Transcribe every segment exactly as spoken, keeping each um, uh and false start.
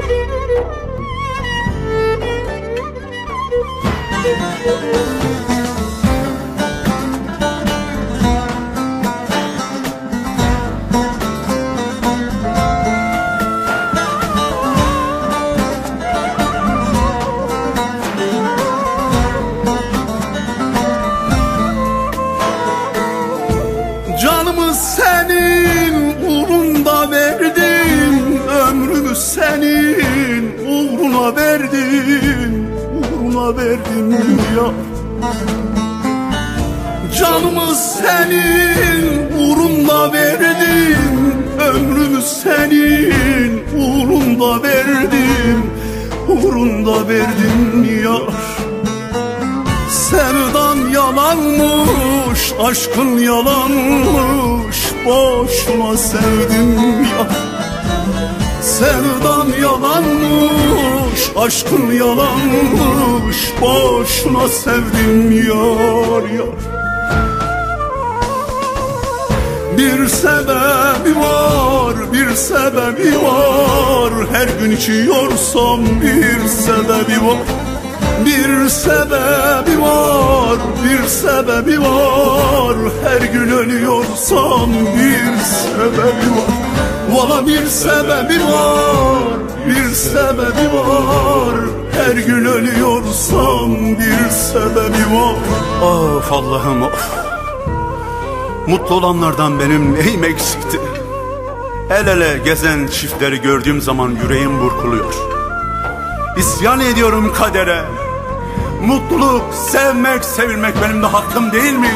Canımı senin uğrunda verdim, ömrümü senin uğruna verdim, uğruna verdim ya. Canımı senin uğrunda verdim, ömrümü senin uğrunda verdim, uğrunda verdim ya. Sevdan yalanmış, aşkın yalanmış, boşuna sevdim ya. Sevdan yalanmış, aşkın yalanmış, boşuna sevdim yar yar. Bir sebebi var, bir sebebi var, her gün içiyorsam bir sebebi var. Bir sebebi var, bir sebebi var, her gün ölüyorsam bir sebebi var. Valla bir sebebi var, bir sebebi var, her gün ölüyorsam bir sebebi var. Of Allah'ım of. Mutlu olanlardan benim neyim eksikti? El ele gezen çiftleri gördüğüm zaman yüreğim burkuluyor. İsyan ediyorum kadere. Mutluluk, sevmek, sevilmek benim de hakkım değil miydi?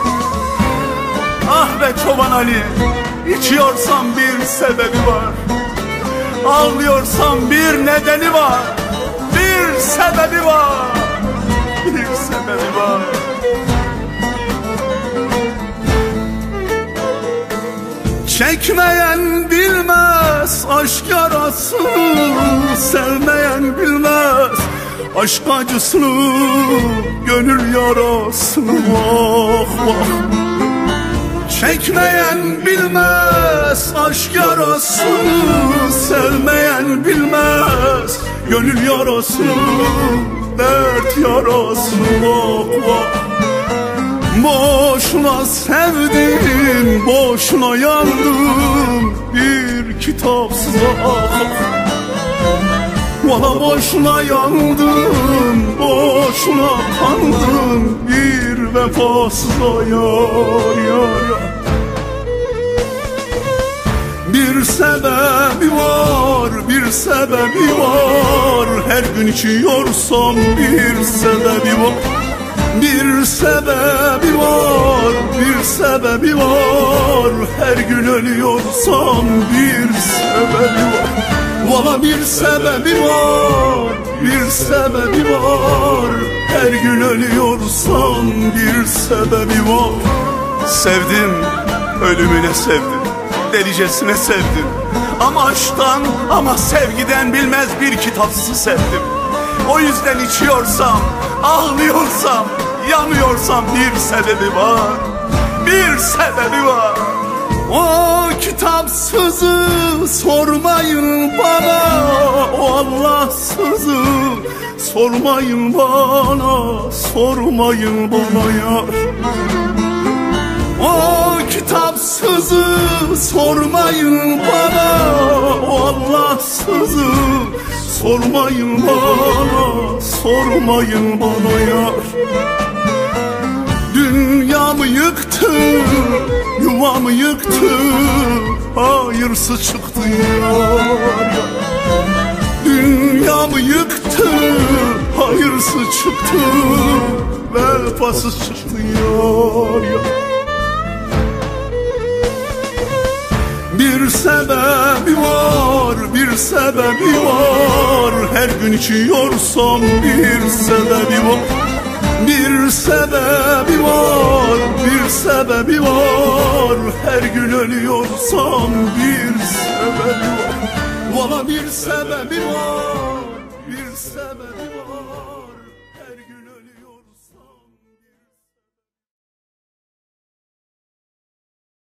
Ah be Çoban Ali, içiyorsam bir sebebi var, ağlıyorsam bir nedeni var, bir sebebi var, bir sebebi var. Çekmeyen bilmez aşk yarasını, sevmeyen bilmez aşk acısını, gönül yarasını, vah vah. Çekmeyen bilmez aşk yarasını, sevmeyen bilmez gönül yarasını, dert yarasını, vah vah. Boşuna sevdim, boşuna yandım, bir kitapsız ah. Valla boşuna yandım, boşuna kandım, bir vefasıza yar yar yar. Bir sebebi var, bir sebebi var, her gün içiyorsam bir sebebi var. Bir sebebi var, bir sebebi var, her gün ölüyorsam bir sebebi var. Valla bir sebebi var, bir sebebi var, her gün ölüyorsam bir sebebi var. Sevdim, ölümüne sevdim, delicesine sevdim. Ama aşktan, ama sevgiden bilmez bir kitapsız sevdim. O yüzden içiyorsam, ağlıyorsam, yanıyorsam bir sebebi var, bir sebebi var. O kitapsızı sormayın bana, o Allahsızı sormayın bana, sormayın bana yar. O kitapsızı sormayın bana, o Allahsızı sormayın bana, sormayın bana yar. Dünyamı yıktı, yuvamı yıktı, hayırsız çıktı yar. Dünyamı yıktı, hayırsız çıktı, vefasız çıktı yar yar. Bir sebebi var, bir sebebi var, her gün içiyorsam bir sebebi var. Bir sebebi var, bir sebebi var, her gün ölüyorsam bir sebebi var. Valla bir sebebi var, bir sebebi var.